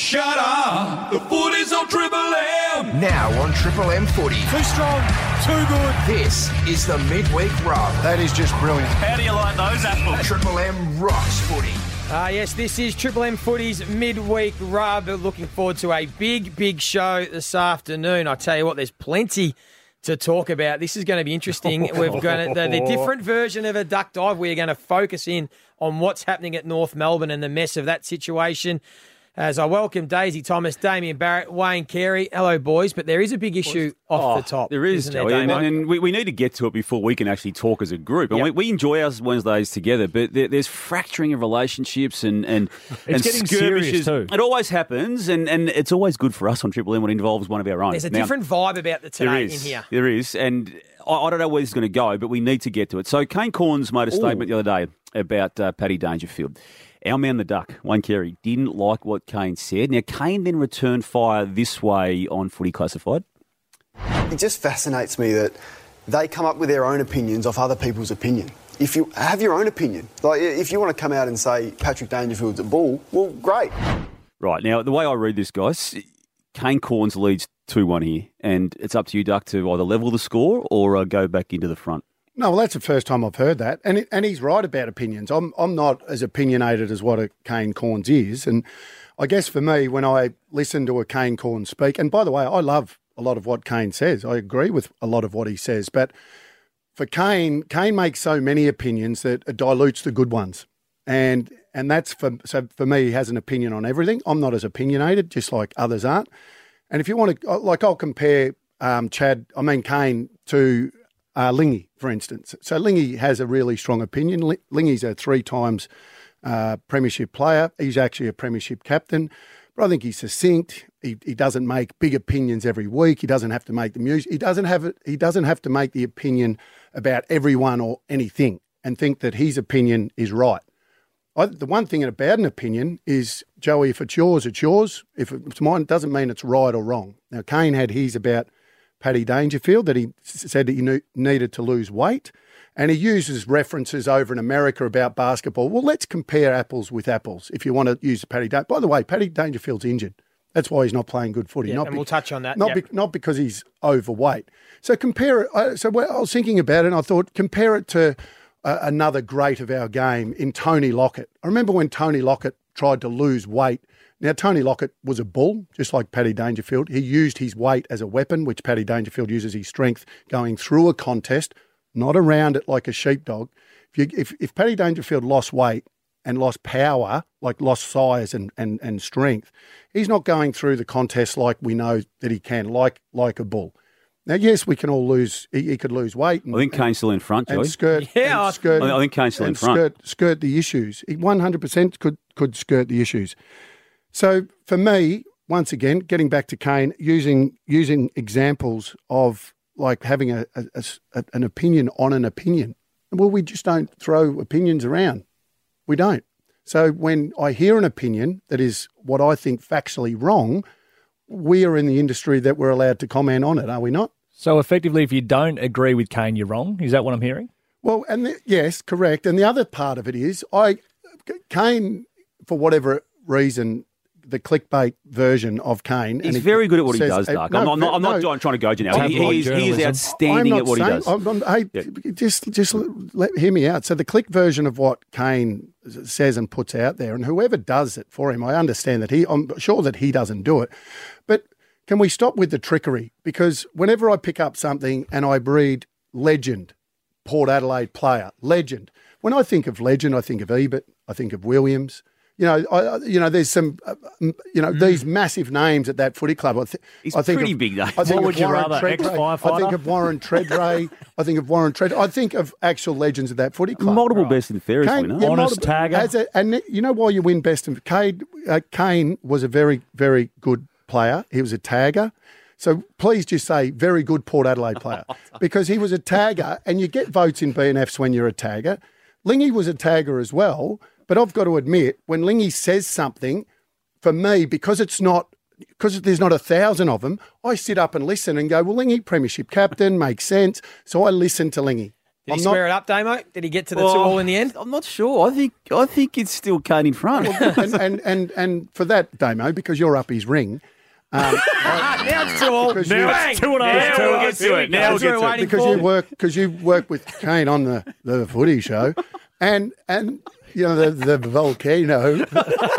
Shut up! The footy's on Triple M! Now on Triple M Footy. Too strong, too good. This is the Midweek Rub. That is just brilliant. How do you like those apples? Triple M rocks footy. Yes, this is Triple M Footy's Midweek Rub. Looking forward to a big show this afternoon. I tell you what, there's plenty to talk about. This is going to be interesting. We've got the different version of a duck dive. We're going to focus in on what's happening at North Melbourne and the mess of that situation. As I welcome Daisy Thomas, Damien Barrett, Wayne Carey. Hello, boys. But there is a big issue off the top. There is, Joey, and we need to get to it before we can actually talk as a group. And we enjoy our Wednesdays together, but there's fracturing of relationships and skirmishes. Too. It always happens, and it's always good for us on Triple M when it involves one of our own. There's a different vibe about the today in here. There is, and I don't know where this is going to go, but we need to get to it. So Kane Cornes made a statement the other day about Paddy Dangerfield. Our man, the Duck, Wayne Carey, didn't like what Kane said. Now, Kane then returned fire this way on Footy Classified. It just fascinates me that they come up with their own opinions off other people's opinion. If you have your own opinion, like if you want to come out and say Patrick Dangerfield's a bull, well, great. Right, now, the way I read this, guys, Kane Cornes leads 2-1 here, and it's up to you, Duck, to either level the score or go back into the front. No, well, that's the first time I've heard that. And he's right about opinions. I'm not as opinionated as what a Kane Cornes is. And I guess for me, when I listen to a Kane Cornes speak, and by the way, I love a lot of what Kane says. I agree with a lot of what he says. But for Kane makes so many opinions that it dilutes the good ones. And that's so for me, he has an opinion on everything. I'm not as opinionated, just like others aren't. And if you want to, like I'll compare Kane to Lingy, for instance. So Lingy has a really strong opinion. Lingy's a 3 times premiership player. He's actually a premiership captain. But I think he's succinct. He doesn't make big opinions every week. He doesn't have to make the music. He doesn't have to make the opinion about everyone or anything and think that his opinion is right. The one thing about an opinion is, Joey, if it's yours, it's yours. If it's mine, it doesn't mean it's right or wrong. Now, Kane had his about Paddy Dangerfield, that he said that he needed to lose weight. And he uses references over in America about basketball. Well, let's compare apples with apples if you want to use Paddy Dangerfield. By the way, Paddy Dangerfield's injured. That's why he's not playing good footy. Yeah, and we'll touch on that. Not because he's overweight. So compare it. I was thinking about it and I thought, compare it to another great of our game in Tony Lockett. I remember when Tony Lockett tried to lose weight. Now, Tony Lockett was a bull, just like Paddy Dangerfield. He used his weight as a weapon, which Paddy Dangerfield uses his strength going through a contest, not around it like a sheepdog. If Paddy Dangerfield lost weight and lost power, like lost size and strength, he's not going through the contest like we know that he can, like a bull. Now, yes, we can all lose. He could lose weight. I think Kane's still in front, Joey. I think Kane's still in front. Skirt the issues. He 100% could skirt the issues. So for me, once again, getting back to Kane, using examples of like having an opinion on an opinion. Well, we just don't throw opinions around. We don't. So when I hear an opinion that is what I think factually wrong, we are in the industry that we're allowed to comment on it, are we not? So effectively, if you don't agree with Kane, you're wrong. Is that what I'm hearing? Well, yes, correct. And the other part of it is Kane, for whatever reason, the clickbait version of Kane. He's very good at what he does, Doug. I'm not trying to goad you now. He is outstanding at what he does. Just hear me out. So the click version of what Kane says and puts out there, and whoever does it for him, I understand that I'm sure that he doesn't do it. But can we stop with the trickery? Because whenever I pick up something and I read legend, Port Adelaide player, legend. When I think of legend, I think of Ebert, I think of Williams. There's some, these massive names at that footy club. He's pretty big names. What would you rather, ex-firefighter? I think of Warren Treadray. I think of actual legends of that footy club. Multiple best and fairest winner. Honest tagger. And you know why you win best and Kane was a very, very good player. He was a tagger. So please just say very good Port Adelaide player because he was a tagger and you get votes in BNFs when you're a tagger. Lingy was a tagger as well. But I've got to admit, when Lingy says something, for me, because there's not 1,000 of them, I sit up and listen and go, well, Lingy, premiership captain, makes sense. So I listen to Lingy. Did he square it up, Damo? Did he get to the 2-2 in the end? I'm not sure. I think it's still Kane in front. and for that, Damo, because you're up his ring. Now it's 2-2. Now it's 2-0. Now we'll get to it. Now we'll get to it. Because you work with Kane on the footy show, and you know the volcano.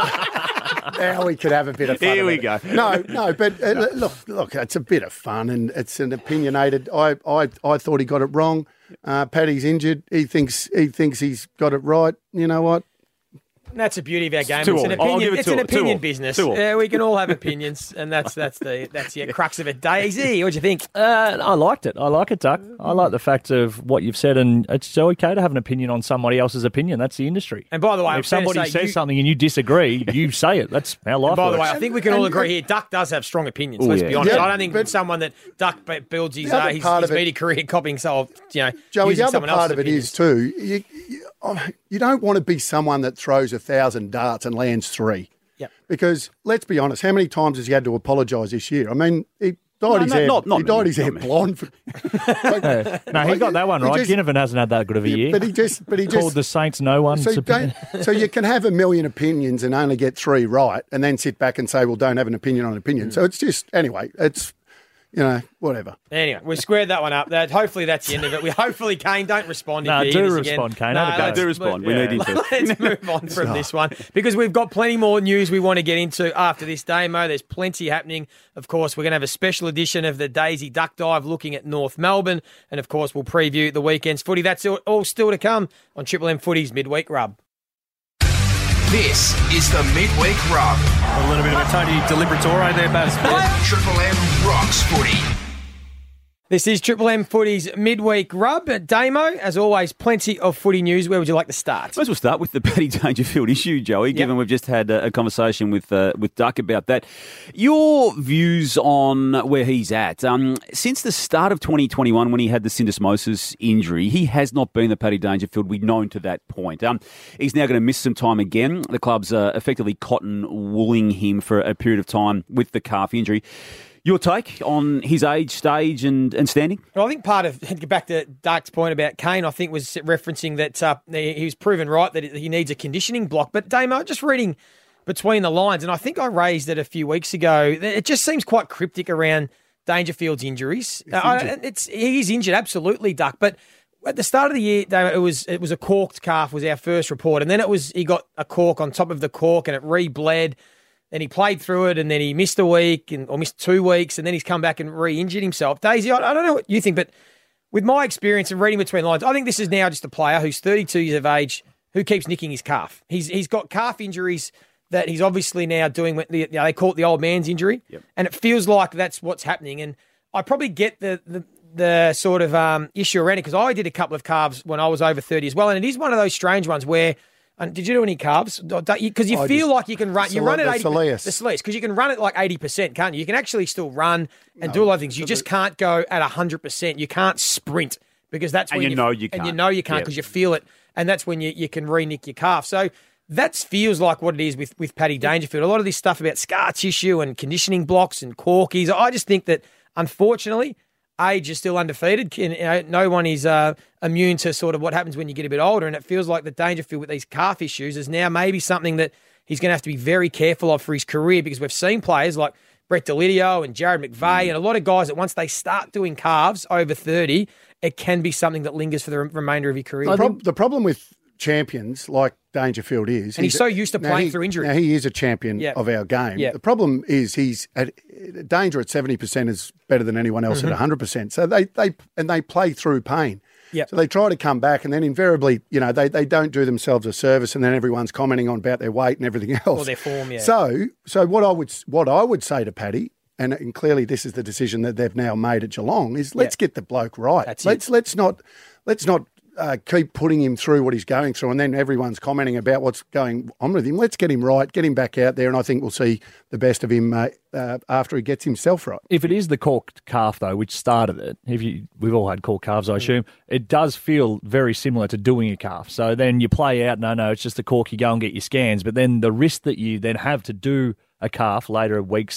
Now we could have a bit of fun. Here we go. No, but look, it's a bit of fun, and it's an opinionated. I thought he got it wrong. Paddy's injured. He thinks he's got it right. You know what? That's the beauty of our game. Two It's an all. I'll opinion. give it It's two an all. opinion Two all. business. Two all. We can all have opinions, and that's the crux of it. Daisy, what do you think? I liked it. I like it, Duck. I like the fact of what you've said, and it's so okay to have an opinion on somebody else's opinion. That's the industry. And by the way, I'm if fair to somebody say says something and you disagree, you say it. That's how life By the works. way, I think we can all agree here. Duck does have strong opinions. Oh, Let's yeah. be honest. Yeah, I don't think but someone that Duck builds his the other part of it- media career copying. So Joey, using the other someone part else's of it opinions. is too. You don't want to be someone that throws 1,000 darts and lands 3. Yep. Because let's be honest, how many times has he had to apologise this year? I mean, he dyed his hair. not He dyed many, his hair not many. blonde. No, he got that one He right. just- Ginnivan hasn't had that good of a year. But he just Called the Saints no one. So, so you can have a million opinions and only get 3 right, and then sit back and say, "Well, don't have an opinion on an opinion." So it's just anyway. It's whatever. Anyway, we squared that one up. Hopefully that's the end of it. Hopefully Kane don't respond. No, if you do hear this respond, again. Kane. Have a go. let's- Do respond. We need him to. Let's move on from this one because we've got plenty more news we want to get into after this Damo. There's plenty happening. Of course, we're going to have a special edition of the Daisy Duck Dive looking at North Melbourne, and of course we'll preview the weekend's footy. That's all still to come on Triple M Footy's Midweek Rub. This is the Midweek Rub. A little bit of a Tony Deliberatore there, Baz. Triple M rocks footy. This is Triple M Footy's Midweek Rub. Damo, as always, plenty of footy news. Where would you like to start? Might as well start with the Paddy Dangerfield issue, Joey, given we've just had a conversation with Duck about that. Your views on where he's at. Since the start of 2021, when he had the syndesmosis injury, he has not been the Paddy Dangerfield we've known to that point. He's now going to miss some time again. The club's effectively cotton-wooling him for a period of time with the calf injury. Your take on his age, stage and standing? Well, I think part of, back to Dark's point about Kane, I think was referencing that he was proven right that he needs a conditioning block. But Damo, just reading between the lines, and I think I raised it a few weeks ago, it just seems quite cryptic around Dangerfield's injuries. He's injured, absolutely, Duck. But at the start of the year, Damo, it was a corked calf was our first report. And then he got a cork on top of the cork and it re-bled. Then he played through it, and then he missed a week or missed 2 weeks, and then he's come back and re-injured himself. Daisy, I don't know what you think, but with my experience of reading between the lines, I think this is now just a player who's 32 years of age who keeps nicking his calf. He's got calf injuries that he's obviously now doing. They call it the old man's injury, and it feels like that's what's happening. And I probably get the sort of issue around it because I did a couple of calves when I was over 30 as well, and it is one of those strange ones where. And did you do any calves? Because you feel like you can run. You run at 80%. The soleus. Because you can run at like 80%, can't you? You can actually still run and do a lot of things. You just can't go at 100%. You can't sprint because that's when you know you can't. And you know you can't because you feel it. And that's when you can re-nick your calf. So that feels like what it is with Paddy Dangerfield. A lot of this stuff about scar tissue and conditioning blocks and corkies. I just think that, unfortunately, age is still undefeated. No one is immune to sort of what happens when you get a bit older, and it feels like the Dangerfield with these calf issues is now maybe something that he's going to have to be very careful of for his career because we've seen players like Brett Delidio and Jared McVeigh and a lot of guys that once they start doing calves over 30, it can be something that lingers for the remainder of your career. The problem with champions like Dangerfield is... And he's so used to playing through injury. Now, he is a champion of our game. The problem is Danger at 70% is better than anyone else at 100%. So they play through pain. So they try to come back and then invariably, they don't do themselves a service and then everyone's commenting on about their weight and everything else. Or their form, So what I would say to Paddy, and clearly this is the decision that they've now made at Geelong, is let's get the bloke right. Let's not keep putting him through what he's going through and then everyone's commenting about what's going on with him. Let's get him right, get him back out there, and I think we'll see the best of him after he gets himself right. If it is the corked calf, though, which started it, we've all had corked calves, I assume, it does feel very similar to doing a calf. So then you play out, no, it's just a cork, you go and get your scans, but then the risk that you then have to do a calf later weeks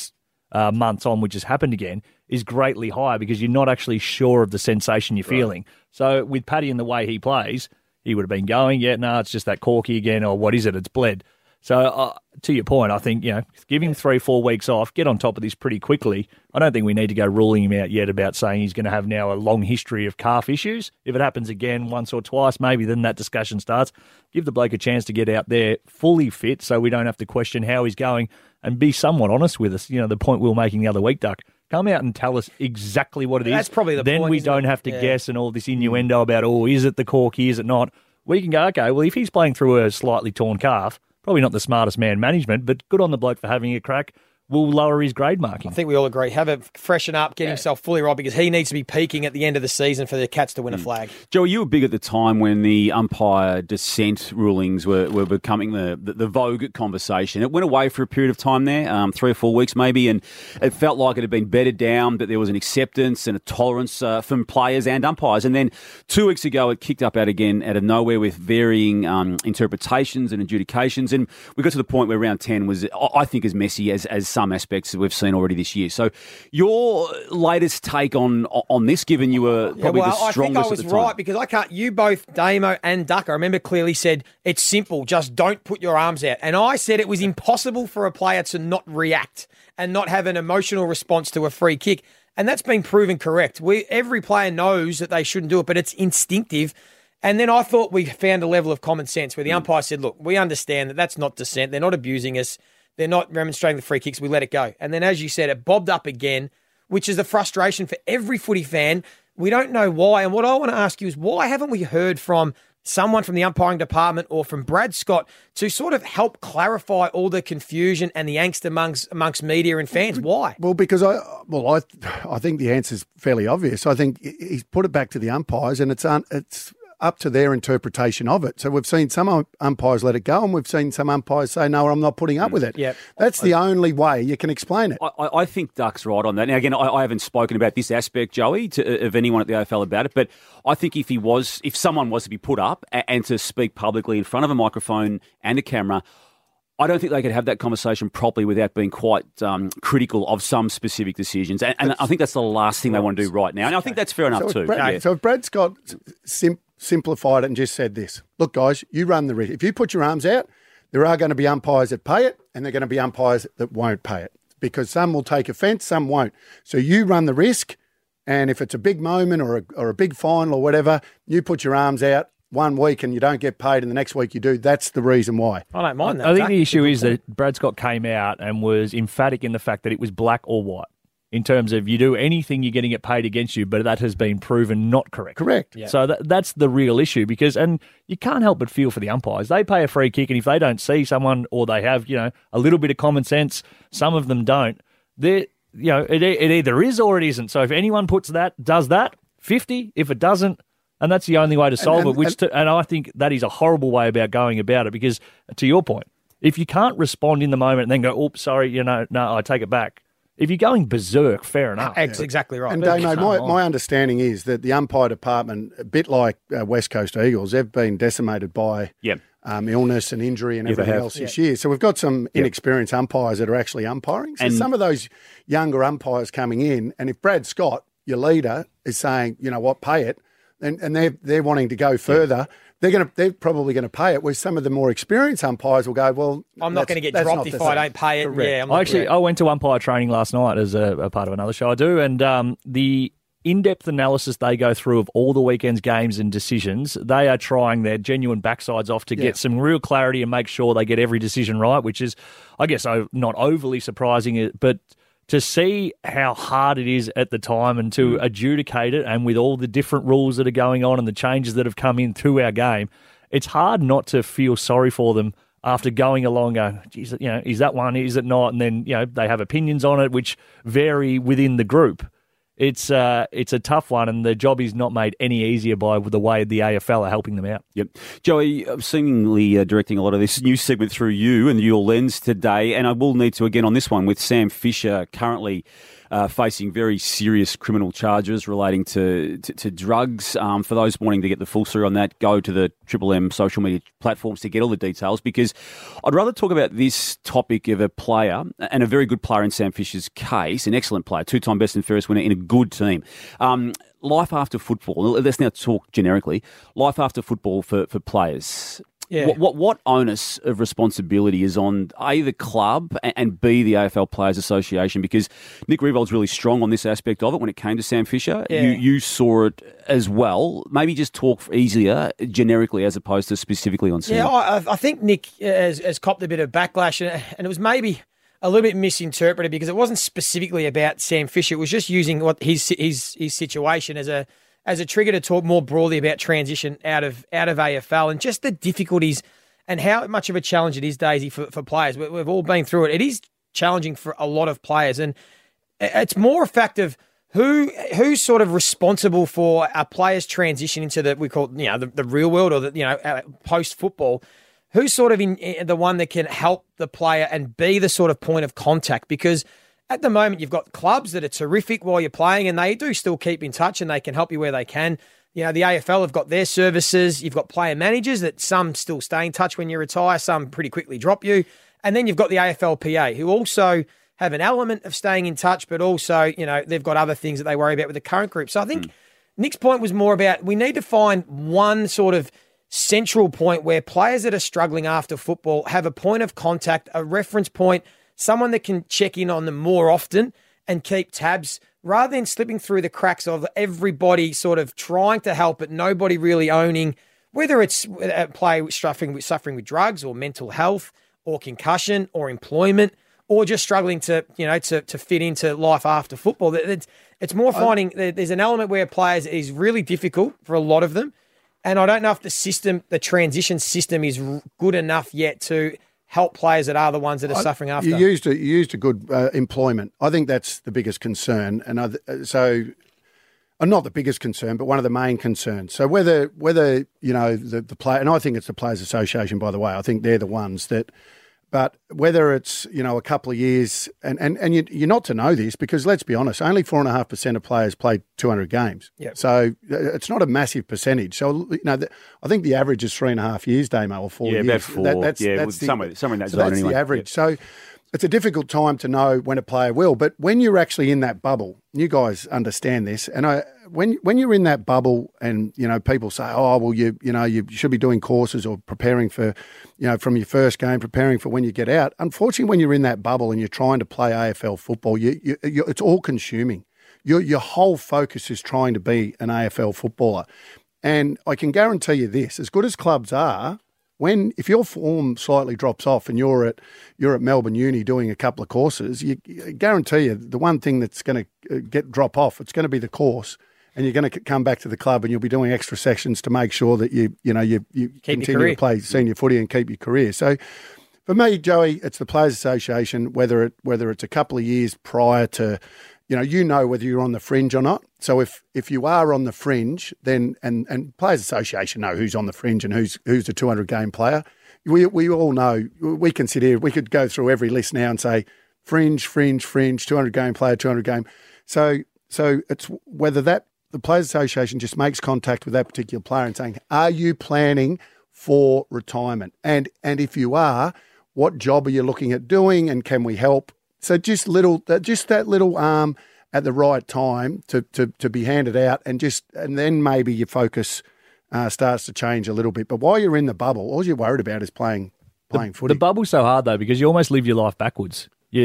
months on, which has happened again, is greatly higher because you're not actually sure of the sensation you're feeling. So with Paddy and the way he plays, he would have been going, it's just that corky again, or what is it? It's bled. So to your point, I think, give him 3-4 weeks off, get on top of this pretty quickly. I don't think we need to go ruling him out yet about saying he's going to have now a long history of calf issues. If it happens again once or twice, maybe then that discussion starts. Give the bloke a chance to get out there fully fit so we don't have to question how he's going and be somewhat honest with us. The point we were making the other week, Duck. Come out and tell us exactly what it is. That's probably the then point. Then we don't have to guess and all this innuendo about, is it the corky, is it not? We can go, okay, well, if he's playing through a slightly torn calf, probably not the smartest man management, but good on the bloke for having a crack. Will lower his grade marking. I think we all agree. Have it freshen up, get himself fully right, because he needs to be peaking at the end of the season for the Cats to win a flag. Joey, you were big at the time when the umpire dissent rulings were becoming the vogue conversation. It went away for a period of time there, 3 or 4 weeks maybe, and it felt like it had been bedded down, that there was an acceptance and a tolerance from players and umpires. And then 2 weeks ago, it kicked up out of nowhere with varying interpretations and adjudications. And we got to the point where round 10 was, I think, as messy as some aspects that we've seen already this year. So your latest take on this, given you were probably the strongest at the time. I think I was right, because you both, Damo and Duck, I remember clearly said, it's simple, just don't put your arms out. And I said it was impossible for a player to not react and not have an emotional response to a free kick. And that's been proven correct. Every player knows that they shouldn't do it, but it's instinctive. And then I thought we found a level of common sense where the umpire said, look, we understand that that's not dissent. They're not abusing us. They're not remonstrating the free kicks. We let it go. And then, as you said, it bobbed up again, which is the frustration for every footy fan. We don't know why. And what I want to ask you is, why haven't we heard from someone from the umpiring department or from Brad Scott to sort of help clarify all the confusion and the angst amongst media and fans? Why? Well, because I think the answer's fairly obvious. I think he's put it back to the umpires, and it's up to their interpretation of it. So we've seen some umpires let it go, and we've seen some umpires say, no, I'm not putting up with it. Yep. That's the only way you can explain it. I think Duck's right on that. Now, again, I haven't spoken about this aspect, Joey, of anyone at the AFL about it, but I think if someone was to be put up and to speak publicly in front of a microphone and a camera, I don't think they could have that conversation properly without being quite critical of some specific decisions. And I think that's the last thing they want to do right now. And I think that's fair enough too. So if Brad Scott simplified it and just said this, look, guys, you run the risk. If you put your arms out, there are going to be umpires that pay it, and there are going to be umpires that won't pay it, because some will take offence, some won't. So you run the risk, and if it's a big moment or a big final or whatever, you put your arms out 1 week and you don't get paid, and the next week you do. That's the reason why. I don't mind that. I think the issue is that Brad Scott came out and was emphatic in the fact that it was black or white. In terms of, you do anything, you're getting it paid against you, but that has been proven not correct. Correct. Yeah. So that's the real issue, and you can't help but feel for the umpires. They pay a free kick, and if they don't see someone, or they have, a little bit of common sense, some of them don't, it either is or it isn't. So if anyone does that, 50, if it doesn't, and that's the only way to solve it, and I think that is a horrible way about going about it, because to your point, if you can't respond in the moment and then go, oops, sorry, no, I take it back. If you're going berserk, fair enough. That's exactly right. And Damo, my understanding is that the umpire department, a bit like West Coast Eagles, they've been decimated by illness and injury and everything else this year. So we've got some inexperienced umpires that are actually umpiring. So some of those younger umpires coming in, and if Brad Scott, your leader, is saying, you know what, pay it, and they're wanting to go further, they're probably going to pay it, where some of the more experienced umpires will go, well, I'm not going to get dropped if I don't pay it. Correct. Yeah, I went to umpire training last night as a part of another show I do, and the in-depth analysis they go through of all the weekend's games and decisions, they are trying their genuine backsides off to get some real clarity and make sure they get every decision right, which is, I guess, not overly surprising, but to see how hard it is at the time and to adjudicate it, and with all the different rules that are going on and the changes that have come in through our game, it's hard not to feel sorry for them after going along going, geez, is that one, is it not? And then, they have opinions on it which vary within the group. It's a tough one, and the job is not made any easier by the way the AFL are helping them out. Yep. Joey, I'm seemingly directing a lot of this news segment through you and your lens today, and I will need to, again, on this one, with Sam Fisher currently facing very serious criminal charges relating to drugs. For those wanting to get the full story on that, go to the Triple M social media platforms to get all the details, because I'd rather talk about this topic of a player, and a very good player in Sam Fisher's case, an excellent player, two-time best and fairest winner in a good team. Life after football, let's now talk generically, life after football for players. Yeah. What onus of responsibility is on A, the club, and B, the AFL Players Association? Because Nick Riewoldt really strong on this aspect of it when it came to Sam Fisher. Yeah. You saw it as well. Maybe just talk easier, generically, as opposed to specifically on Sam. Yeah, I think Nick has copped a bit of backlash, and it was maybe a little bit misinterpreted because it wasn't specifically about Sam Fisher. It was just using what his situation as a trigger to talk more broadly about transition out of AFL and just the difficulties and how much of a challenge it is, Daisy, for players. We've all been through it. It is challenging for a lot of players, and it's more a fact of who's sort of responsible for a player's transition into the real world, or post football. Who's sort of the one that can help the player and be the sort of point of contact? Because at the moment, you've got clubs that are terrific while you're playing, and they do still keep in touch and they can help you where they can. The AFL have got their services. You've got player managers that some still stay in touch when you retire, some pretty quickly drop you. And then you've got the AFLPA, who also have an element of staying in touch, but also, they've got other things that they worry about with the current group. So I think Nick's point was more about we need to find one sort of central point where players that are struggling after football have a point of contact, a reference point, someone that can check in on them more often and keep tabs, rather than slipping through the cracks of everybody sort of trying to help but nobody really owning, whether it's a player suffering with drugs or mental health or concussion or employment or just struggling to fit into life after football. It's more finding there's an element where players is really difficult for a lot of them. And I don't know if the transition system is good enough yet to help players that are the ones that are suffering after. You used a good employment. I think that's the biggest concern. And not the biggest concern, but one of the main concerns. So whether the player, and I think it's the Players Association, by the way, I think they're the ones that. But whether it's, a couple of years, and you're not to know this because, let's be honest, only 4.5% of players play 200 games. Yep. So it's not a massive percentage. So, I think the average is 3.5 years, Damo, or 4 years. Yeah, about 4. That's somewhere in that zone that's anyway. the average. Yep. So it's a difficult time to know when a player will. But when you're actually in that bubble, you guys understand this, and when you're in that bubble and, people say, oh, well, you should be doing courses or preparing for, from your first game, preparing for when you get out. Unfortunately, when you're in that bubble and you're trying to play AFL football, it's all consuming. Your whole focus is trying to be an AFL footballer. And I can guarantee you this, as good as clubs are, if your form slightly drops off and you're at Melbourne Uni doing a couple of courses, you guarantee you the one thing that's going to drop off, it's going to be the course. And you're going to come back to the club and you'll be doing extra sessions to make sure that you continue to play senior footy and keep your career. So for me, Joey, it's the Players Association, whether it's a couple of years prior to, whether you're on the fringe or not. So if you are on the fringe, then and Players Association know who's on the fringe and who's a 200 game player. We all know. We can sit here. We could go through every list now and say fringe, 200 game player, 200 game. So it's whether the Players Association just makes contact with that particular player and saying, are you planning for retirement? And if you are, what job are you looking at doing and can we help? So just that little arm at the right time to be handed out and then maybe your focus starts to change a little bit. But while you're in the bubble, all you're worried about is playing footy. The bubble's so hard though because you almost live your life backwards.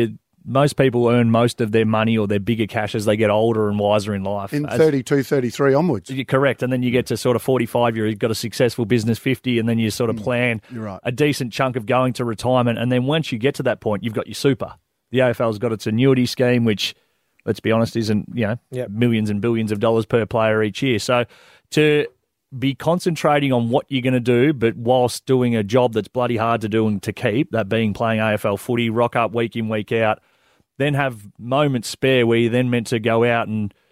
Most people earn most of their money or their bigger cash as they get older and wiser in life. In 32, 33 onwards. You're correct. And then you get to sort of 45, you've got a successful business, 50, and then you sort of plan a decent chunk of going to retirement. And then once you get to that point, you've got your super. The AFL's got its annuity scheme, which, let's be honest, isn't millions and billions of dollars per player each year. So to be concentrating on what you're going to do, but whilst doing a job that's bloody hard to do and to keep, that being playing AFL footy, rock up week in, week out, then have moments spare where you're then meant to go out and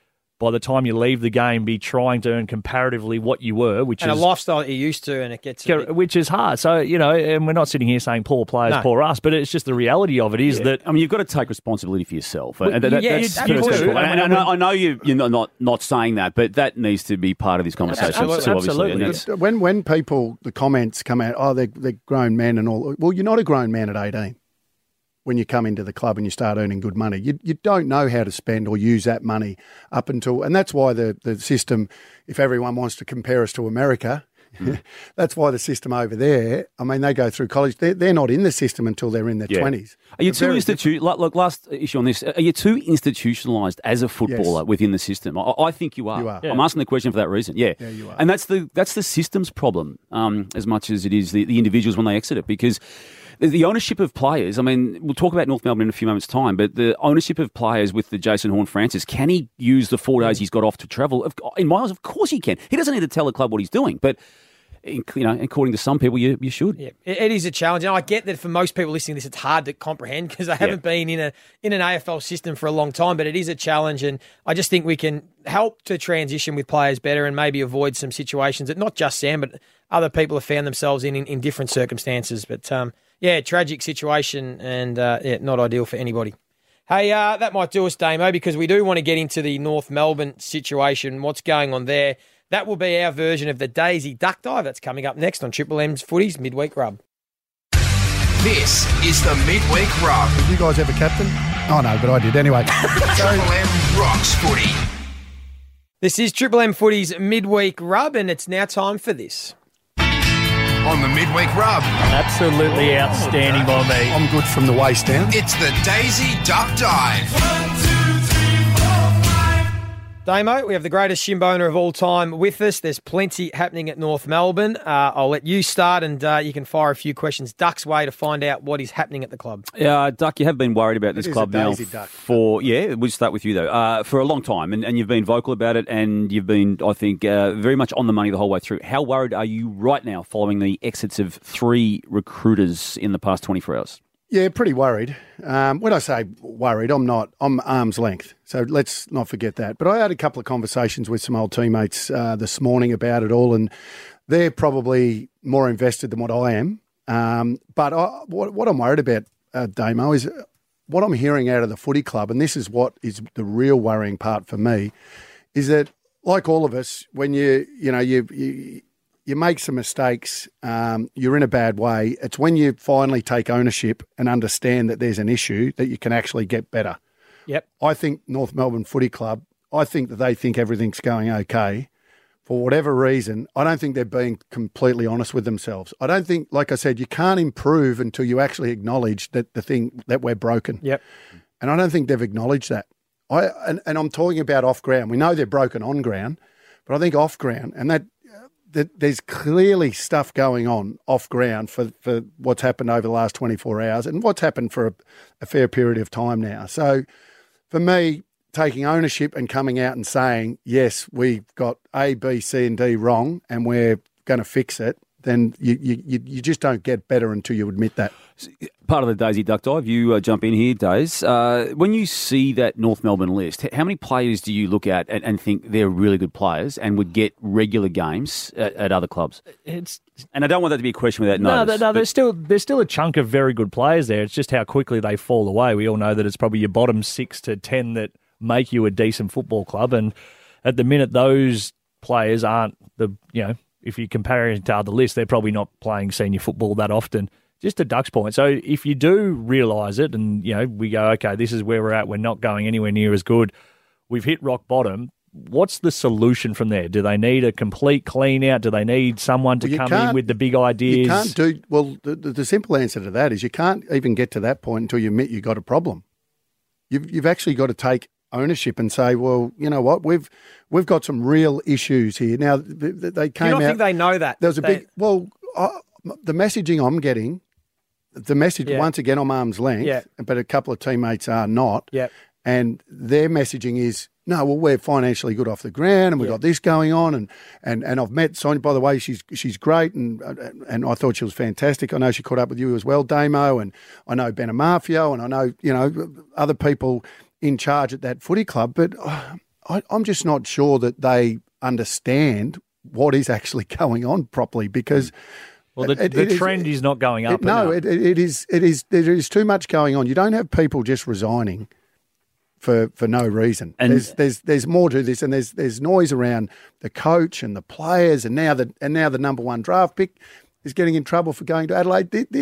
by the time you leave the game, be trying to earn comparatively what you were, which and is a lifestyle that you're used to, and it gets which is hard. So, and we're not sitting here saying poor players, poor us, but it's just the reality of it is that... I mean, you've got to take responsibility for yourself. Well, that's I know you're not saying that, but that needs to be part of this conversation. Absolutely. When people, the comments come out, they're grown men and all. Well, you're not a grown man at 18 when you come into the club and you start earning good money. You don't know how to spend or use that money up until... And that's why the system, if everyone wants to compare us to America... That's why the system over there, I mean, they go through college. They're not in the system until they're in their 20s. Are you too Look, last issue on this. Are you too institutionalised as a footballer within the system? I think you are. You are. I'm asking the question for that reason. Yeah, you are. And that's the system's problem as much as it is the individuals when they exit it, because the ownership of players, I mean, we'll talk about North Melbourne in a few moments' time, but the ownership of players with the Jason Horne-Francis, can he use the 4 days he's got off to travel? In my eyes, of course he can. He doesn't need to tell the club what he's doing, but... according to some people, you should. Yeah, it is a challenge, and I get that for most people listening to this, it's hard to comprehend because they haven't been in an AFL system for a long time. But it is a challenge, and I just think we can help to transition with players better and maybe avoid some situations that not just Sam, but other people have found themselves in different circumstances. But tragic situation, and not ideal for anybody. Hey, that might do us, Damo, because we do want to get into the North Melbourne situation, what's going on there. That will be our version of the Daisy Duck Dive. That's coming up next on Triple M's Footies Midweek Rub. This is the Midweek Rub. Did you guys ever captain? Oh, no, but I did anyway. Triple M rocks footy. This is Triple M Footies Midweek Rub, and it's now time for this. On the Midweek Rub, Absolutely outstanding by me. I'm good from the waist down. it's the Daisy Duck Dive. Damo, we have the greatest shin boner of all time with us. There's plenty happening at North Melbourne. I'll let you start, and you can fire a few questions Duck's way to find out what is happening at the club. Yeah, Duck, you have been worried about this club now Duck. we'll start with you though, for a long time, and you've been vocal about it, and you've been, I think, very much on the money the whole way through. How worried are you right now following the exits of 3 recruiters in the past 24 hours? Yeah, pretty worried. When I say worried, I'm arm's length. So let's not forget that. But I had a couple of conversations with some old teammates this morning about it all, and they're probably more invested than what I am. But what I'm worried about, Damo, is what I'm hearing out of the footy club, and this is what is the real worrying part for me, is that, like all of us, when you make some mistakes, you're in a bad way. It's when you finally take ownership and understand that there's an issue that you can actually get better. Yep. I think North Melbourne Footy Club, I think that they think everything's going okay. For whatever reason, I don't think they're being completely honest with themselves. I don't think, like I said, you can't improve until you actually acknowledge that that we're broken. Yep. And I don't think they've acknowledged that. And I'm talking about off ground. We know they're broken on ground, but I think off ground, and that there's clearly stuff going on off ground for what's happened over the last 24 hours and what's happened for a fair period of time now. So for me, taking ownership and coming out and saying, yes, we've got A, B, C and D wrong and we're going to fix it, then you just don't get better until you admit that. Part of the Daisy Duck Dive, you jump in here, Days. When you see that North Melbourne list, how many players do you look at and think they're really good players and would get regular games at other clubs? And I don't want that to be a question without notice. No, there's still a chunk of very good players there. It's just how quickly they fall away. We all know that it's probably your bottom 6 to 10 that make you a decent football club. And at the minute, those players aren't if you compare it to other lists, they're probably not playing senior football that often. Just to Duck's point. So if you do realise it and, we go, okay, this is where we're at, we're not going anywhere near as good, we've hit rock bottom, what's the solution from there? Do they need a complete clean out? Do they need someone to come in with the big ideas? You can't do, well, the simple answer to that is you can't even get to that point until you admit you've got a problem. You've actually got to take ownership and say, well, you know what, we've got some real issues here. Now, they came out... You don't think they know that? There was a big... Well, the messaging I'm getting... The message, once again, I'm arm's length, but a couple of teammates are not. Yep. And their messaging is, no, well, we're financially good off the ground and we've got this going on. And I've met Sonia, by the way, she's great and I thought she was fantastic. I know she caught up with you as well, Damo, and I know Ben Amafio and I know, other people in charge at that footy club. But I'm just not sure that they understand what is actually going on properly because. Well, the trend is not going up. It is. There is too much going on. You don't have people just resigning for no reason. And there's more to this, and there's noise around the coach and the players, and now the number one draft pick is getting in trouble for going to Adelaide. It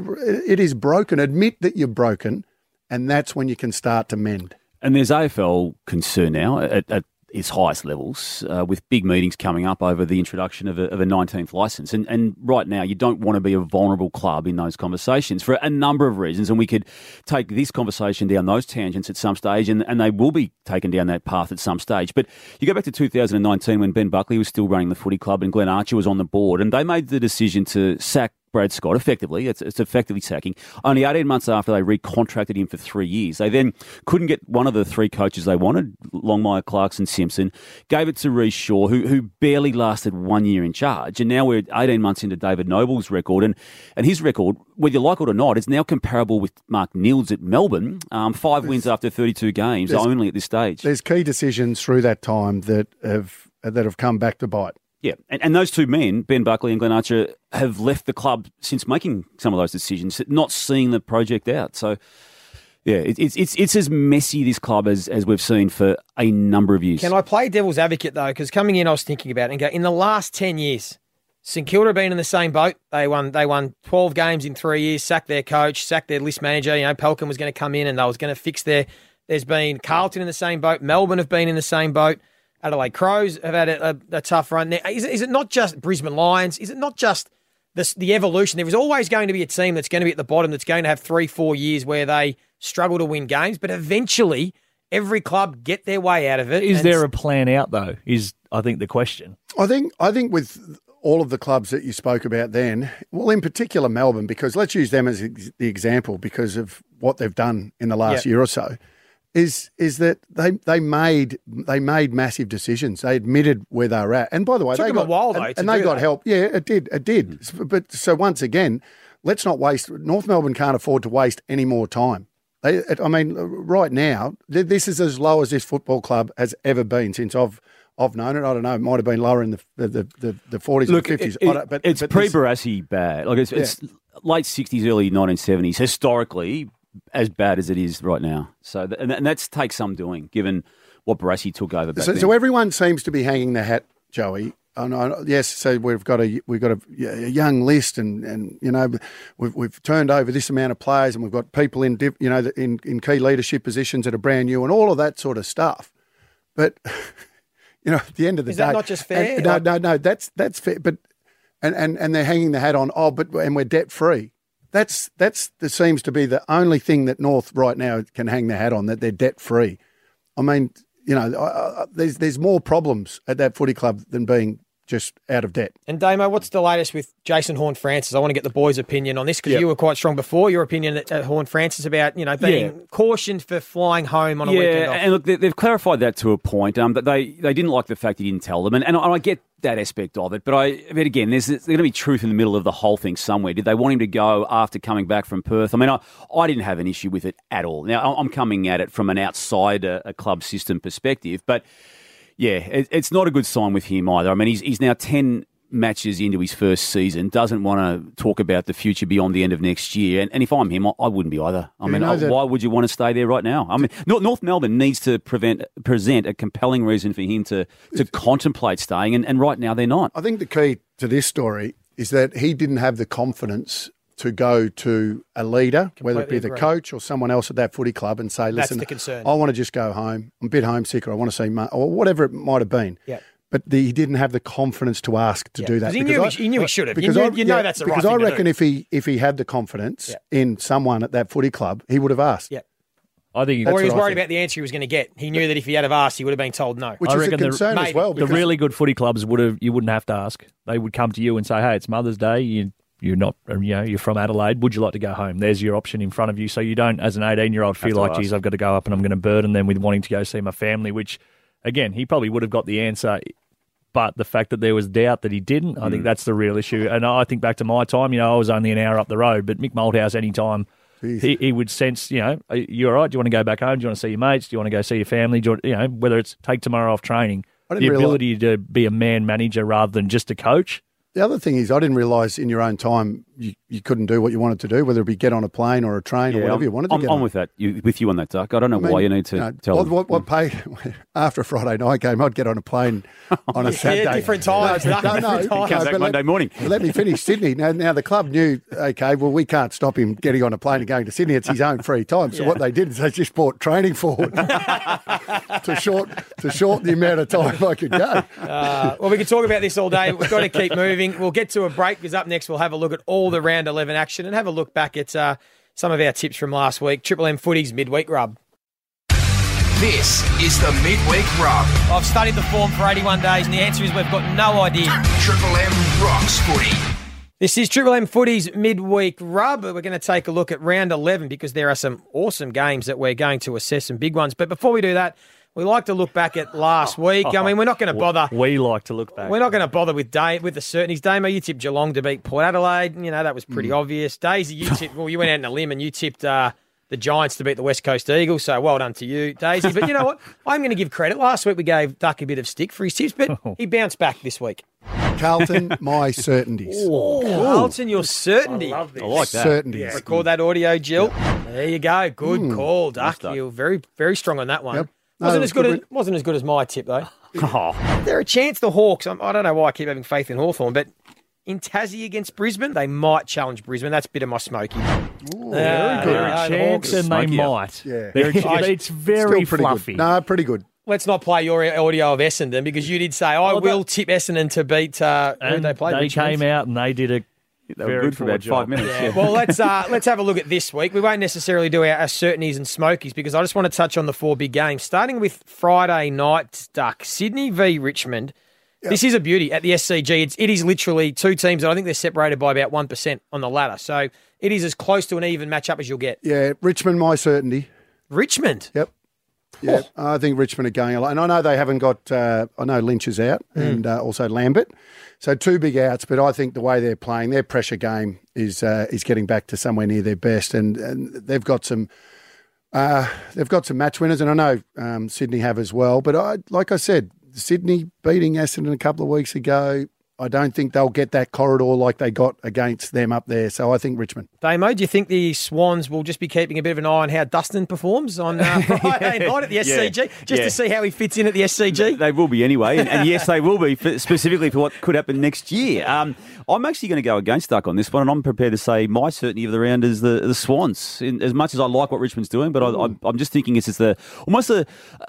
is broken. Admit that you're broken, and that's when you can start to mend. And there's AFL concern now at its highest levels, with big meetings coming up over the introduction of a 19th licence. And right now, you don't want to be a vulnerable club in those conversations for a number of reasons. And we could take this conversation down those tangents at some stage, and they will be taken down that path at some stage. But you go back to 2019 when Ben Buckley was still running the footy club and Glenn Archer was on the board, and they made the decision to sack Brad Scott, effectively. It's effectively sacking. Only 18 months after they recontracted him for 3 years. They then couldn't get one of the three coaches they wanted, Longmire, Clarkson, Simpson, gave it to Rhys Shaw, who barely lasted 1 year in charge. And now we're 18 months into David Noble's record. And his record, whether you like it or not, is now comparable with Mark Nils at Melbourne. 5 wins after 32 games only at this stage. There's key decisions through that time that have come back to bite. Yeah, and those two men, Ben Buckley and Glenn Archer, have left the club since making some of those decisions, not seeing the project out. So, yeah, it's as messy, this club, as we've seen for a number of years. Can I play devil's advocate, though? Because coming in, I was thinking about it and go, in the last 10 years, St Kilda have been in the same boat. They won 12 games in 3 years, sacked their coach, sacked their list manager. You know, Pelkin was going to come in and they was going to fix There's been Carlton in the same boat. Melbourne have been in the same boat. Adelaide Crows have had a tough run. Now, is it not just Brisbane Lions? Is it not just the evolution? There is always going to be a team that's going to be at the bottom that's going to have 3-4 years where they struggle to win games, but eventually every club get their way out of it. Is there a plan out, though, is I think the question. I think with all of the clubs that you spoke about then, well, in particular Melbourne, because let's use them as the example because of what they've done in the last year or so. Is that they made massive decisions. They admitted where they were at, and by the way, they got a while though, and they got help. Yeah, it did. But so once again, let's not waste. North Melbourne can't afford to waste any more time. Right now, this is as low as this football club has ever been since I've known it. I don't know. It might have been lower in the 40s and 50s. But it's pre-Barassi bad. Like it's late 60s, early 1970s. Historically, as bad as it is right now. So, and that takes some doing, given what Barassi took over back then. So everyone seems to be hanging their hat, Joey. Yes, so we've got a young list, and you know we've turned over this amount of players, and we've got people in key leadership positions that are brand new, and all of that sort of stuff. But you know, at the end of the day, is that not just fair? No, that's fair. But and they're hanging their hat on. And we're debt free. That seems to be the only thing that North right now can hang their hat on, that they're debt free. I mean, you know, there's more problems at that footy club than being just out of debt. And Damo, what's the latest with Jason Horne-Francis? I want to get the boys' opinion on this because you were quite strong before. Your opinion at Horne-Francis about being cautioned for flying home on a weekend off. And look, they've clarified that to a point. That they didn't like the fact he didn't tell them, and I get that aspect of it. But again, there's going to be truth in the middle of the whole thing somewhere. Did they want him to go after coming back from Perth? I mean, I didn't have an issue with it at all. Now I'm coming at it from an outside a club system perspective, but. Yeah, it's not a good sign with him either. I mean, he's now 10 matches into his first season, doesn't want to talk about the future beyond the end of next year. And if I'm him, I wouldn't be either. I mean, why would you want to stay there right now? I mean, North Melbourne needs to present a compelling reason for him to contemplate staying, and right now they're not. I think the key to this story is that he didn't have the confidence to go to a leader, whether it be the coach or someone else at that footy club, and say, listen, that's the concern. I want to just go home. I'm a bit homesick, or I want to see or whatever it might have been. Yeah. But he didn't have the confidence to ask to do that. He knew he should have. That's the right thing to do. Because I reckon if he had the confidence in someone at that footy club, he would have asked. Yeah. I think or he was worried about the answer he was going to get. He knew that if he had have asked, he would have been told no. Which is a concern as well. The really good footy clubs you wouldn't have to ask. They would come to you and say, hey, it's Mother's Day. You're not, you're from Adelaide. Would you like to go home? There's your option in front of you. So you don't, as an 18-year-old, feel like, geez, I've got to go up and I'm going to burden them with wanting to go see my family, which, again, he probably would have got the answer. But the fact that there was doubt that he didn't, I think that's the real issue. And I think back to my time, I was only an hour up the road, but Mick Malthouse, any time he would sense, you know, you're all right. Do you want to go back home? Do you want to see your mates? Do you want to go see your family? Do you know, whether it's take tomorrow off training, the ability to be a man manager rather than just a coach. The other thing is, I didn't realise in your own time you couldn't do what you wanted to do, whether it be get on a plane or a train or whatever you wanted to get on. I'm with that. With you on that, Duck. I don't know why you need to tell them. What pay after a Friday night game? I'd get on a plane on a Saturday. Yeah, different times. He comes back Monday morning. Let me finish Sydney. Now the club knew, okay, well, we can't stop him getting on a plane and going to Sydney. It's his own free time. So what they did is they just brought training forward to shorten the amount of time I could go. Well, we could talk about this all day. We've got to keep moving. We'll get to a break because up next we'll have a look at all the round 11 action and have a look back at some of our tips from last week. Triple M Footy's midweek rub. This is the midweek rub. I've studied the form for 81 days and the answer is we've got no idea. Triple M rocks footy. This is Triple M Footy's midweek rub. We're going to take a look at round 11 because there are some awesome games that we're going to assess, some big ones. But before we do that, we like to look back at last week. I mean, we're not going to bother. We like to look back. We're not going to bother with the certainties. Damo, you tipped Geelong to beat Port Adelaide. You know, that was pretty obvious. Daisy, you tipped, you went out on a limb and you tipped the Giants to beat the West Coast Eagles. So well done to you, Daisy. But you know what? I'm going to give credit. Last week we gave Duck a bit of stick for his tips, but he bounced back this week. Carlton, my certainties. Carlton, your certainty. I love this. I like that. Certainties. Yeah. Record that audio, Jill. There you go. Good call, Duck. You're very, very strong on that one. Yep. Wasn't as good as my tip though. There a chance the Hawks. I don't know why I keep having faith in Hawthorn, but in Tassie against Brisbane, they might challenge Brisbane. That's a bit of my smoky. Very good. They're a chance and they might. Yeah. It's very Still pretty fluffy. good. No, pretty good. Let's not play your audio of Essendon because you did say I will tip Essendon to beat who they played. They came out and they did a They were good for about 5 minutes. Yeah. Well, let's have a look at this week. We won't necessarily do our certainties and smokies because I just want to touch on the four big games. Starting with Friday night, Duck, Sydney v Richmond. Yep. This is a beauty at the SCG. It is literally two teams that I think they're separated by about 1% on the ladder. So it is as close to an even matchup as you'll get. Yeah, Richmond, my certainty. Richmond? Yep. Yeah, I think Richmond are going a lot. And I know they haven't got, I know Lynch is out and also Lambert. So two big outs, but I think the way they're playing, their pressure game is getting back to somewhere near their best. And they've got some match winners, and I know Sydney have as well. But like I said, Sydney beating Essendon a couple of weeks ago, I don't think they'll get that corridor like they got against them up there. So I think Richmond. Damo, do you think the Swans will just be keeping a bit of an eye on how Dustin performs on Friday night at the SCG, to see how he fits in at the SCG? They will be anyway, and yes, they will be specifically for what could happen next year. I'm actually going to go against Duck on this one, and I'm prepared to say my certainty of the round is the Swans. As much as I like what Richmond's doing, but I'm just thinking it's almost a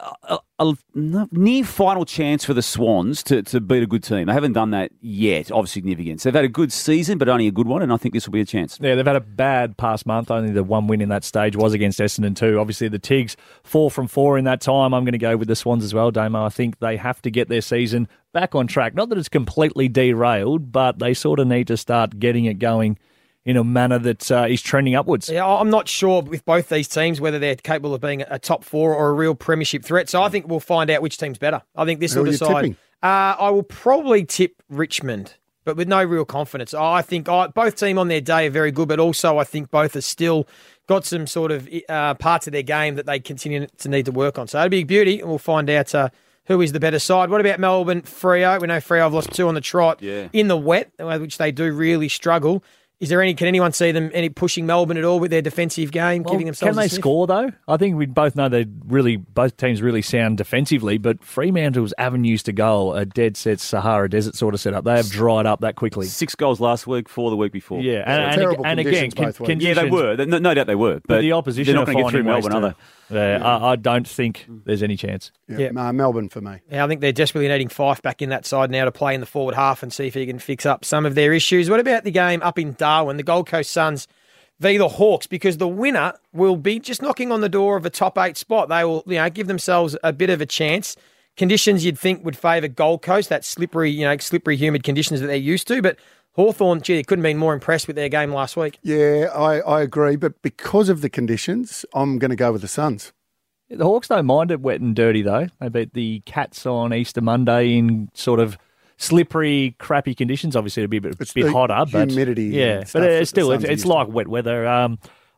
near final chance for the Swans to beat a good team. They haven't done that yet of significance. They've had a good season, but only a good one, and I think this will be a chance. Yeah, they've had a bad past month. Only the one win in that stage was against Essendon too. Obviously, the Tigs 4 from 4 in that time. I'm going to go with the Swans as well, Damo. I think they have to get their season back on track. Not that it's completely derailed, but they sort of need to start getting it going in a manner that is trending upwards. Yeah, I'm not sure with both these teams whether they're capable of being a top 4 or a real premiership threat. So I think we'll find out which team's better. I think this will decide. Tipping? I will probably tip Richmond, but with no real confidence. I think both teams on their day are very good, but also I think both are still got some sort of parts of their game that they continue to need to work on. So it'll be a beauty, and we'll find out who is the better side. What about Melbourne, Freo? We know Freo have lost 2 on the trot in the wet, which they do really struggle. Can anyone see them pushing Melbourne at all with their defensive game, giving themselves Can they score, though? I think we both know both teams really sound defensively, but Fremantle's avenues to goal are dead set Sahara Desert sort of setup. They have dried up that quickly. 6 goals last week, 4 the week before. Yeah, and again, yeah, they were. No doubt they were. But the opposition they're not going to get through Melbourne, are they? I don't think there's any chance. Yeah. Melbourne for me. Yeah, I think they're desperately needing Fife back in that side now to play in the forward half and see if he can fix up some of their issues. What about the game up in Darwin, the Gold Coast Suns v the Hawks? Because the winner will be just knocking on the door of a top 8 spot. They will, give themselves a bit of a chance. Conditions you'd think would favour Gold Coast, that slippery, humid conditions that they're used to, but Hawthorn, they couldn't be more impressed with their game last week. Yeah, I agree. But because of the conditions, I'm going to go with the Suns. The Hawks don't mind it wet and dirty, though. They beat the Cats on Easter Monday in sort of slippery, crappy conditions. Obviously, it'll be a bit hotter. Humidity. But it's like wet weather.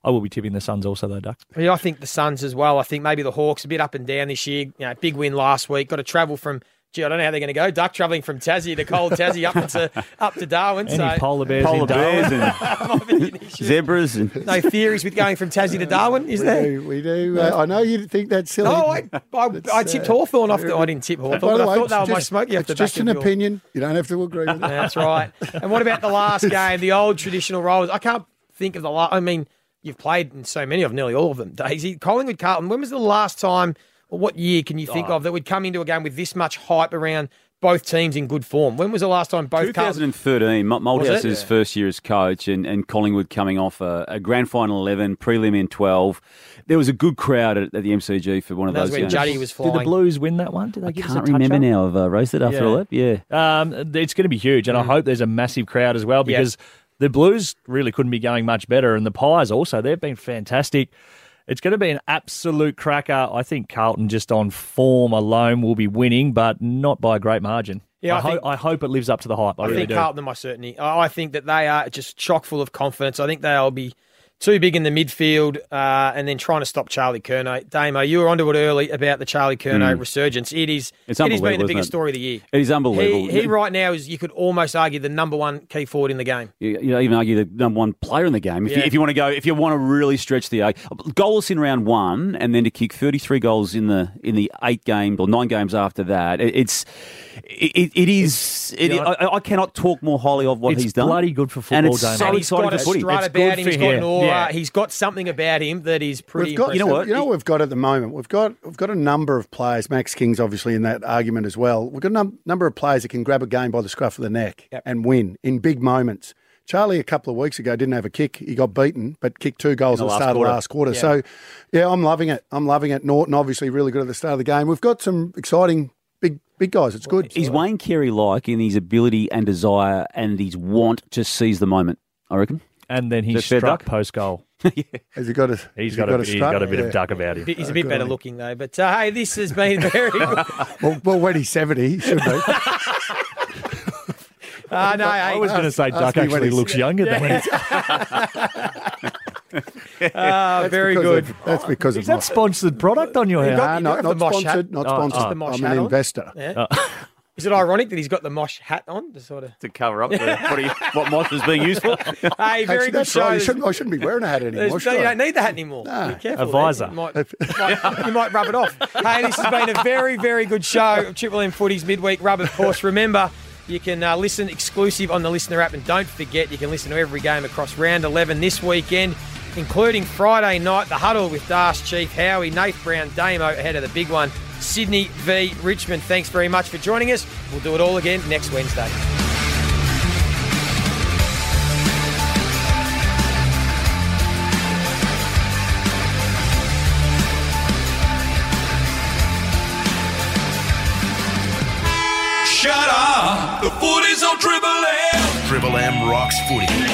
I will be tipping the Suns also, though, Duck. Yeah, I think the Suns as well. I think maybe the Hawks a bit up and down this year. Big win last week. Got to travel from. Gee, I don't know how they're going to go. Duck travelling from Tassie to cold Tassie up to Darwin. Any polar bears in Darwin? And zebras. And... No theories with going from Tassie to Darwin, is there? We do. I know you think that's silly. No, I tipped Hawthorn off. I didn't tip Hawthorn. I thought they were my smoky off the back. It's just an opinion. You don't have to agree with it. That's right. And what about the last game, the old traditional roles? I can't think of the last. I mean, you've played in so many of nearly all of them, Daisy. Collingwood Carlton, when was the last time, or what year can you think of that would come into a game with this much hype around both teams in good form? When was the last time both 2013, Malthouse's first year as coach and Collingwood coming off a grand final 11, prelim in 12. There was a good crowd at the MCG for one of those games. That was when Juddy was flying. Did the Blues win that one? Did they give us a touch-up? I can't remember now. I've erased it after all that. Yeah. It's going to be huge, and I hope there's a massive crowd as well because the Blues really couldn't be going much better, and the Pies also, they've been fantastic. It's going to be an absolute cracker. I think Carlton, just on form alone, will be winning, but not by a great margin. Yeah, I hope it lives up to the hype. I really think do. Carlton are my certainty. I think that they are just chock full of confidence. I think they'll be too big in the midfield and then trying to stop Charlie Curnow. Damo, you were onto it early about the Charlie Curnow resurgence. It has been the biggest story of the year. It is unbelievable. He right now is, you could almost argue, the number one key forward in the game. You know, even argue the number one player in the game. If you want to go, if you want to really stretch the goalless in round one, and then to kick 33 goals in the 8 games or 9 games after that, I cannot talk more highly of what he's done. It's bloody good for football, and it's so and he's got a strut about him. He's got an aura. Yeah. He's got something about him that is pretty impressive. You know what? You know what we've got at the moment? We've got a number of players. Max King's obviously in that argument as well. We've got a number of players that can grab a game by the scruff of the neck and win in big moments. Charlie, a couple of weeks ago, didn't have a kick. He got beaten, but kicked 2 goals at the start of the last quarter. Yeah. So, I'm loving it. Norton, obviously, really good at the start of the game. We've got some exciting big guys. It's good. Is Wayne Carey-like in his ability and desire and his want to seize the moment, I reckon? And then he struck post-goal. Has he got a? He's got a bit of duck about him. He's a bit better looking though. But hey, this has been very good. well, when he's 70, he should be. I was going to say Duck actually looks younger than he is. Very good. That's because is that sponsored product on your hair? Not sponsored. Not sponsored. I'm an investor. Yeah. Is it ironic that he's got the Mosh hat on to cover up what Mosh is being used for? Hey, very good show. Right. I shouldn't be wearing a hat anymore. You don't need the hat anymore. No. Be careful. A visor. You might rub it off. Hey, this has been a very, very good show of Triple M Footy's Midweek Rub. Of course, remember, you can listen exclusive on the Listener app, and don't forget, you can listen to every game across round 11 this weekend, including Friday night, the huddle with Darce Chief Howie, Nath Brown, Damo ahead of the big one, Sydney v Richmond. Thanks very much for joining us. We'll do it all again next Wednesday. Shut up! The footy's on Triple M! Triple M rocks footy.